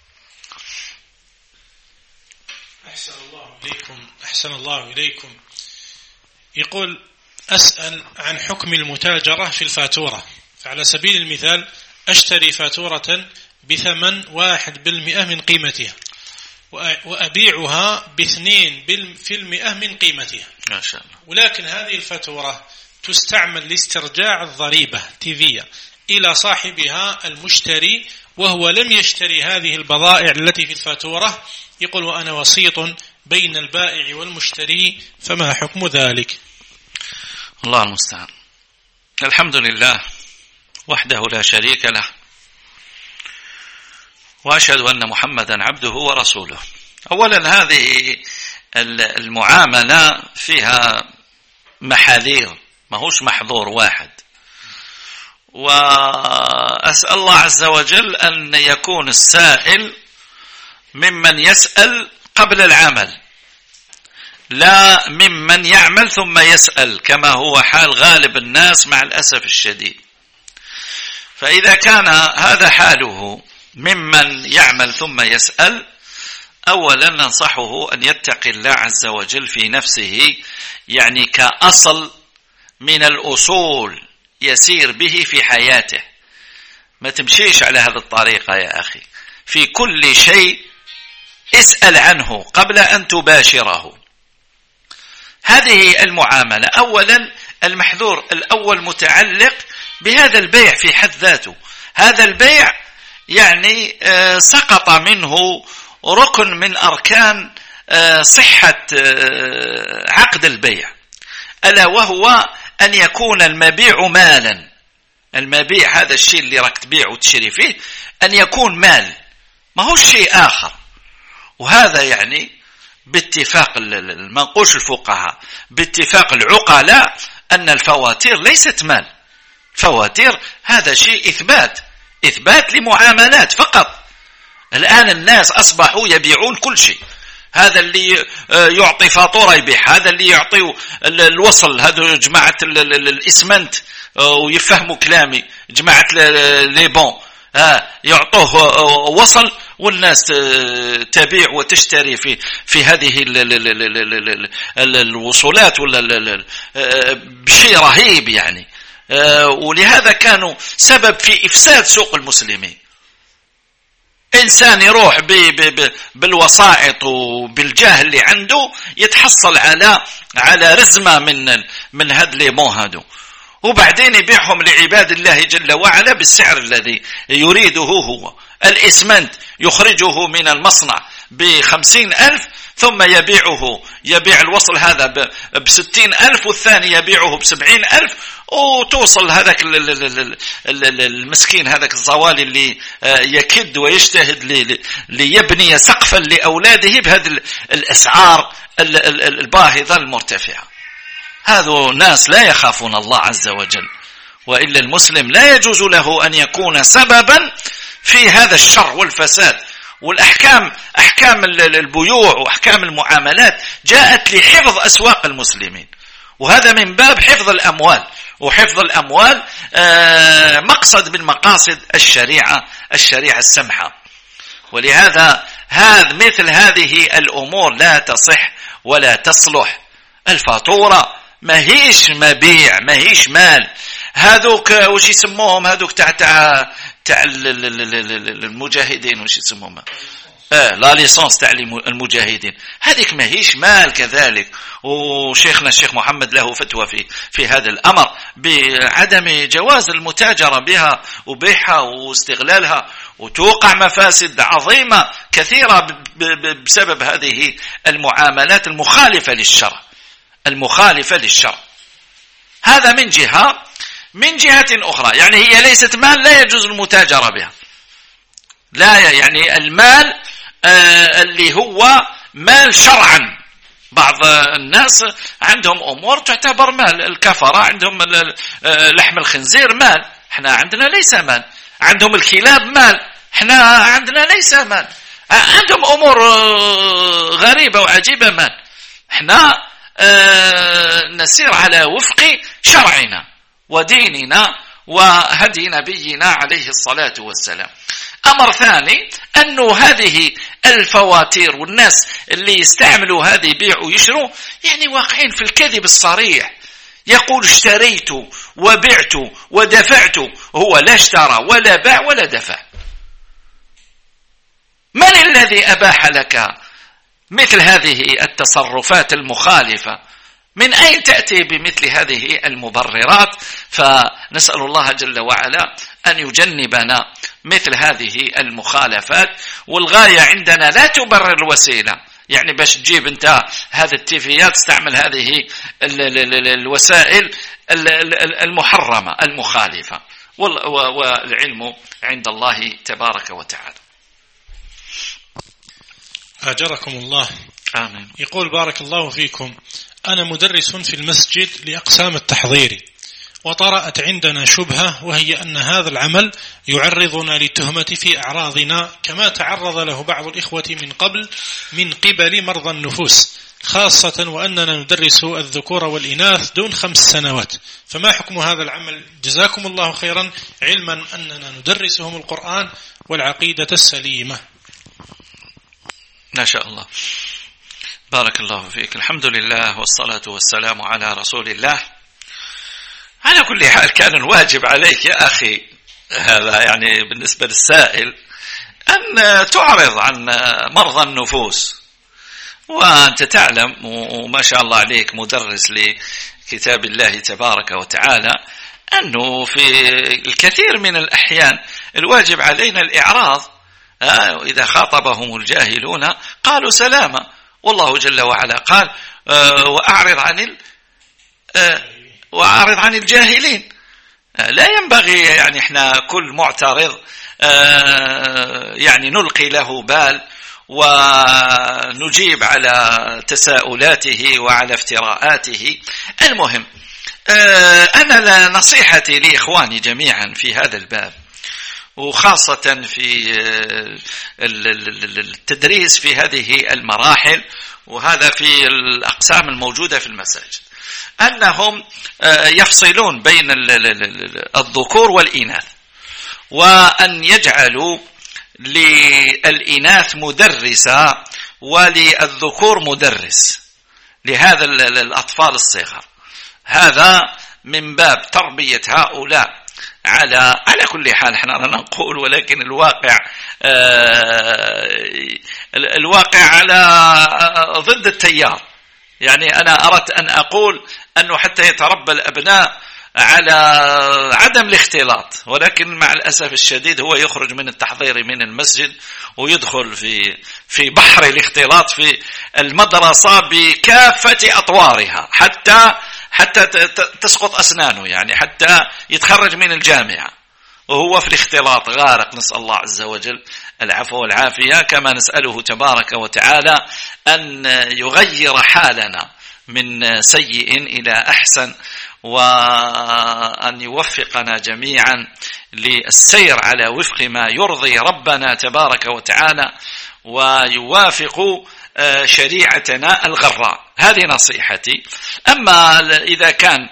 Speaker 1: أحسن الله إليكم. يقول: أسأل عن حكم المتاجرة في الفاتورة. فعلى سبيل المثال أشتري فاتورة بثمن 1% من قيمتها وأبيعها ب2% من قيمتها،
Speaker 2: ما شاء الله.
Speaker 1: ولكن هذه الفاتورة تستعمل لاسترجاع الضريبة تيفية إلى صاحبها المشتري، وهو لم يشتري هذه البضائع التي في الفاتورة. يقول: وأنا وسيط بين البائع والمشتري، فما حكم ذلك؟
Speaker 2: الله المستعان. الحمد لله وحده لا شريك له، وأشهد أن محمدا عبده ورسوله. أولا هذه المعاملة فيها محاذير، ما هوش محظور واحد. وأسأل الله عز وجل أن يكون السائل ممن يسأل قبل العمل، لا ممن يعمل ثم يسأل، كما هو حال غالب الناس مع الأسف الشديد. فإذا كان هذا حاله ممن يعمل ثم يسأل، أولا ننصحه أن يتقي الله عز وجل في نفسه، يعني كأصل من الأصول يسير به في حياته. ما تمشيش على هذه الطريقة يا أخي. في كل شيء اسأل عنه قبل أن تباشره. هذه المعاملة. أولا المحذور الأول متعلق بهذا البيع في حد ذاته. هذا البيع يعني سقط منه ركن من أركان صحة عقد البيع، ألا وهو أن يكون المبيع مالا. المبيع هذا الشيء اللي راك تبيع وتشتري فيه أن يكون مال، ما هو شيء آخر. وهذا يعني باتفاق المنقوش الفقهاء، باتفاق العقلاء، أن الفواتير ليست مال. فواتير هذا شيء إثبات لمعاملات فقط. الآن الناس أصبحوا يبيعون كل شيء. هذا اللي يعطي فاتورة يبيع، هذا اللي يعطي الوصل، هذا جماعة الإسمنت ويفهموا كلامي، جماعة ليبون يعطوه وصل، والناس تبيع وتشتري في هذه الوصولات ولا بشيء رهيب يعني. ولهذا كانوا سبب في إفساد سوق المسلمين. إنسان يروح بالوسائط وبالجاه اللي عنده يتحصل على رزمة من هاد ليمون هادو، وبعدين يبيعهم لعباد الله جل وعلا بالسعر الذي يريده هو. الإسمنت يخرجه من المصنع ب50,000 ثم يبيع الوصل هذا ب60,000 والثاني يبيعه ب70,000، وتوصل هذاك المسكين هذاك الزوالي اللي يكد ويجتهد ليبني سقفا لأولاده بهذه الأسعار الباهظة المرتفعة. هذو ناس لا يخافون الله عز وجل، وإلا المسلم لا يجوز له أن يكون سببا في هذا الشر والفساد. والأحكام أحكام البيوع وأحكام المعاملات جاءت لحفظ أسواق المسلمين، وهذا من باب حفظ الأموال. وحفظ الأموال مقصد من مقاصد الشريعة السمحة. ولهذا مثل هذه الأمور لا تصح ولا تصلح. الفاتورة ما هيش مبيع، ما هيش مال. هذوك وش يسموهم، هذوك تاع المجاهدين، وش يسموهم، لا ليسانس تاع المجاهدين، هذيك ما هيش مال كذلك. وشيخنا الشيخ محمد له فتوى في هذا الأمر بعدم جواز المتاجرة بها وبيعها واستغلالها، وتوقع مفاسد عظيمة كثيرة بسبب هذه المعاملات المخالفة للشرع. هذا من جهة. من جهة أخرى يعني هي ليست مال لا يجوز المتاجرة بها، لا يعني المال اللي هو مال شرعا. بعض الناس عندهم أمور تعتبر مال، الكفرة عندهم لحم الخنزير مال، احنا عندنا ليس مال. عندهم الكلاب مال، احنا عندنا ليس مال. عندهم أمور غريبة وعجيبة مال، احنا نسير على وفق شرعنا وديننا وهدي نبينا عليه الصلاة والسلام. أمر ثاني أنه هذه الفواتير والناس اللي يستعملوا هذه بيع ويشروا يعني واقعين في الكذب الصريح. يقول اشتريت وبعت ودفعت، هو لا اشترى ولا باع ولا دفع. من الذي أباح لك مثل هذه التصرفات المخالفة؟ من أين تأتي بمثل هذه المبررات؟ فنسأل الله جل وعلا أن يجنبنا مثل هذه المخالفات. والغاية عندنا لا تبرر الوسيلة، يعني باش تجيب انت هذه التيفيات تستعمل هذه الوسائل المحرمة المخالفة، والعلم عند الله تبارك وتعالى.
Speaker 1: أجركم الله.
Speaker 2: آمين.
Speaker 1: يقول بارك الله فيكم، أنا مدرس في المسجد لأقسام التحضير، وطرأت عندنا شبهة، وهي أن هذا العمل يعرضنا للتهمة في أعراضنا كما تعرض له بعض الإخوة من قبل مرضى النفوس خاصة، وأننا ندرس الذكور والإناث دون 5 سنوات، فما حكم هذا العمل؟ جزاكم الله خيرا، علما أننا ندرسهم القرآن والعقيدة السليمة.
Speaker 2: ما شاء الله، بارك الله فيك. الحمد لله والصلاة والسلام على رسول الله. على كل حال كان الواجب عليك يا أخي، هذا يعني بالنسبة للسائل، أن تعرض عن مرضى النفوس. وأنت تعلم وما شاء الله عليك مدرس لكتاب الله تبارك وتعالى، أنه في الكثير من الأحيان الواجب علينا الإعراض. إذا خاطبهم الجاهلون قالوا سلاما، والله جل وعلا قال وأعرض عن الجاهلين. لا ينبغي يعني احنا كل معترض يعني نلقي له بال ونجيب على تساؤلاته وعلى افتراءاته. المهم أنا نصيحتي لإخواني جميعا في هذا الباب، وخاصة في التدريس في هذه المراحل، وهذا في الأقسام الموجودة في المساجد، أنهم يفصلون بين الذكور والإناث، وأن يجعلوا للإناث مدرسة وللذكور مدرس لهذا الأطفال الصغار. هذا من باب تربية هؤلاء على كل حال. احنا نقول ولكن الواقع على ضد التيار. يعني أنا أردت أن أقول أنه حتى يتربى الأبناء على عدم الاختلاط، ولكن مع الأسف الشديد هو يخرج من التحضير من المسجد ويدخل في بحر الاختلاط في المدرسة بكافة أطوارها حتى تسقط أسنانه، يعني حتى يتخرج من الجامعة وهو في الاختلاط غارق. نسأل الله عز وجل العفو والعافية، كما نسأله تبارك وتعالى أن يغير حالنا من سيء إلى أحسن، وأن يوفقنا جميعا للسير على وفق ما يرضي ربنا تبارك وتعالى ويوافق شريعتنا الغراء. هذه نصيحتي. أما إذا كان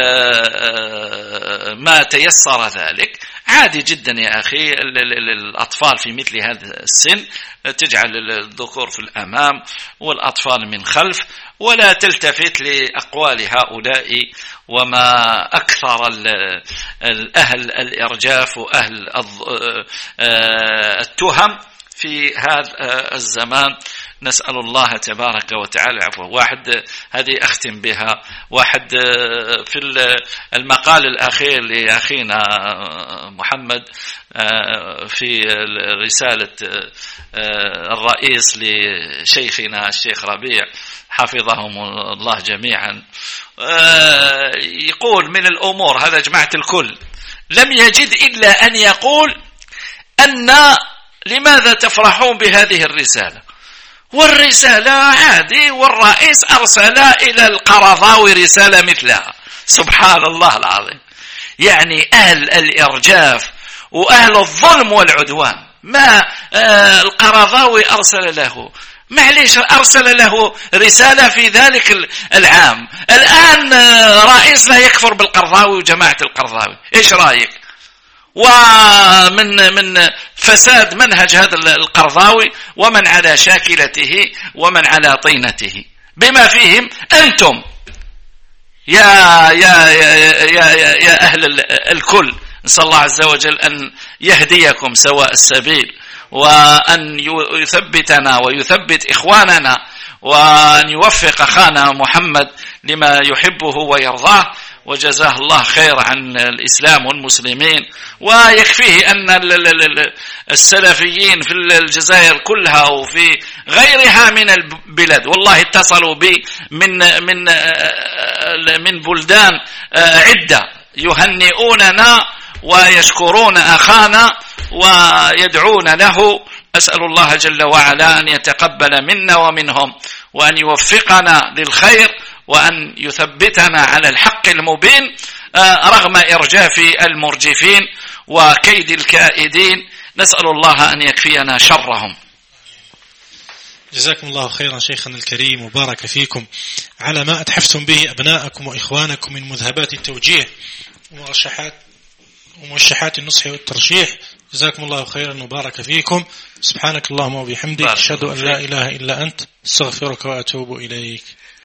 Speaker 2: ما تيسر ذلك عادي جدا يا أخي، الأطفال في مثل هذا السن تجعل الذكور في الأمام والأطفال من خلف، ولا تلتفت لأقوال هؤلاء وما أكثر الأهل الإرجاف وأهل التهم في هذا الزمان نسأل الله تبارك وتعالى عفو. واحد هذه أختم بها، واحد في المقال الأخير لأخينا محمد في رسالة الرئيس لشيخنا الشيخ ربيع حفظهم الله جميعا، يقول من الأمور، هذا جماعة الكل، لم يجد إلا أن يقول أن لماذا تفرحون بهذه الرسالة، والرسالة عادي، والرئيس أرسل إلى القرضاوي رسالة مثلها. سبحان الله العظيم. يعني أهل الإرجاف وأهل الظلم والعدوان، ما القرضاوي أرسل له، معليش أرسل له رسالة في ذلك العام. الآن رئيسنا يكفر بالقرضاوي وجماعة القرضاوي، إيش رأيك؟ ومن فساد منهج هذا القرضاوي ومن على شاكلته ومن على طينته، بما فيهم أنتم يا أهل الكل. نسأل الله عز وجل أن يهديكم سواء السبيل، وأن يثبتنا ويثبت إخواننا، وأن يوفق أخانا محمد لما يحبه ويرضاه، وجزاه الله خير عن الإسلام والمسلمين. ويكفيه أن السلفيين في الجزائر كلها وفي غيرها من البلاد والله اتصلوا بي من بلدان عدة يهنئوننا ويشكرون أخانا ويدعون له. أسأل الله جل وعلا أن يتقبل منا ومنهم، وأن يوفقنا للخير، وأن يثبتنا على الحق المبين رغم إرجاف المرجفين وكيد الكائدين. نسأل الله أن يكفينا شرهم.
Speaker 1: جزاكم الله خيرا شيخنا الكريم، وبارك فيكم على ما أتحفتم به أبناءكم وإخوانكم من مذهبات التوجيه ومرشحات النصح والترشيح. جزاكم الله خيرا وبارك فيكم. سبحانك اللهم وبحمدك، أشهد أن لا إله إلا أنت، استغفرك وأتوب إليك.